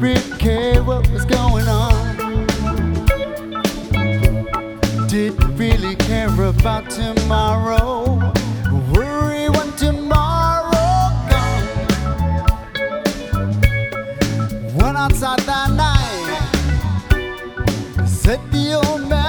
really care what was going on. Didn't really care about tomorrow. Worry when tomorrow comes. Went outside that night, said the old man.